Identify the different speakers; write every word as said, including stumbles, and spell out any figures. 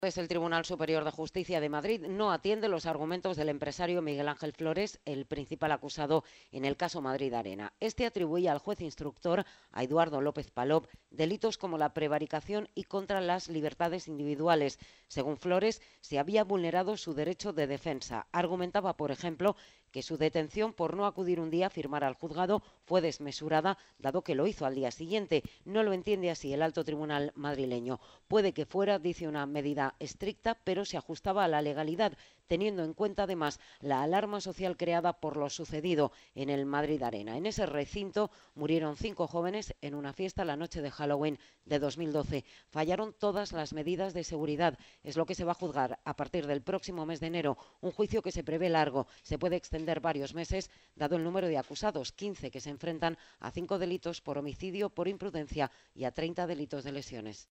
Speaker 1: Pues el Tribunal Superior de Justicia de Madrid no atiende los argumentos del empresario Miguel Ángel Flores, el principal acusado en el caso Madrid Arena. Este atribuye al juez instructor, a Eduardo López Palop, delitos como la prevaricación y contra las libertades individuales. Según Flores, se había vulnerado su derecho de defensa. Argumentaba, por ejemplo, que su detención por no acudir un día a firmar al juzgado fue desmesurada, dado que lo hizo al día siguiente. No lo entiende así el alto tribunal madrileño. Puede que fuera, dice, una medida estricta, pero se ajustaba a la legalidad, teniendo en cuenta además la alarma social creada por lo sucedido en el Madrid Arena. En ese recinto murieron cinco jóvenes en una fiesta la noche de Halloween de dos mil doce. Fallaron todas las medidas de seguridad. Es lo que se va a juzgar a partir del próximo mes de enero, un juicio que se prevé largo. Se puede extender varios meses, dado el número de acusados, quince que se enfrentan a cinco delitos por homicidio, por imprudencia y a treinta delitos de lesiones.